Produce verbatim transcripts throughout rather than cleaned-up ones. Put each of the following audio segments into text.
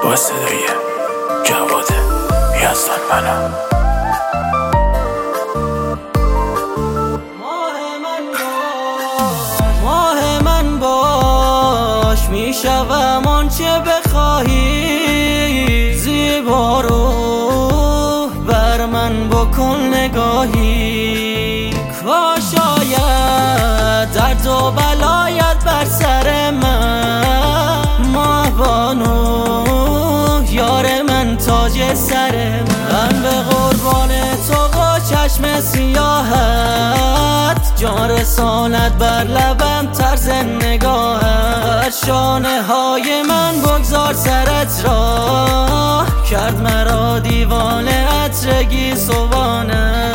با صدای جواد یزدان منم. ماه من باش میشوم آنچه بخواهی، زیبا رو بر من بکن نگاهی. کاش آید درد و بلایت بر سر من، ماه بانو یار من تاج سر من. به قربان تو و چشم سیاهت، جان رساند بر لبم طرز نگاهت. شانه های من بگذار سرت را، کرد مرا دیوانه عطر گیسوانه.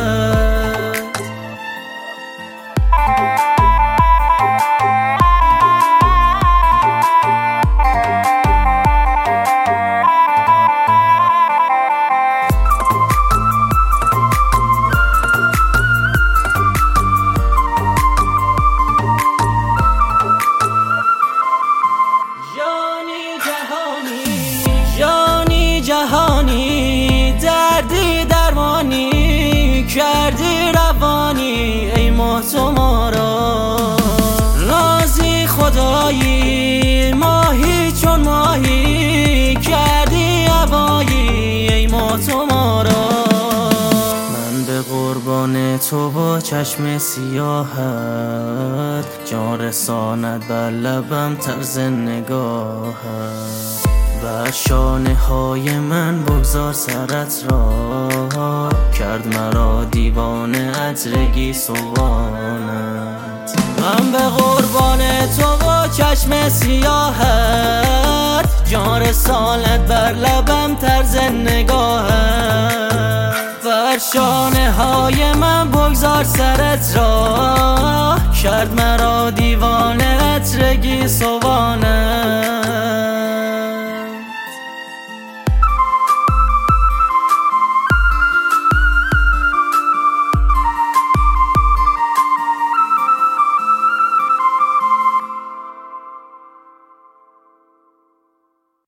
جهانی دردی درمانی کردی روانی، ای ماه تو ما را رازی خدایی. ماهی چون ماهی کردی هوایی، ای ماه تو ما را. من به قربان تو با چشم سیاهت، جان رساند بر لبم طرز نگاهت. بر شانه های من بگذار سرت را، کرد مرا دیوانه عطر گیسوانت. من به قربان تو و چشم سیاهت، جان رسالت بر لبم طرز نگاهت. بر شانه های من بگذار سرت را، کرد مرا دیوانه عطر گیسوانت.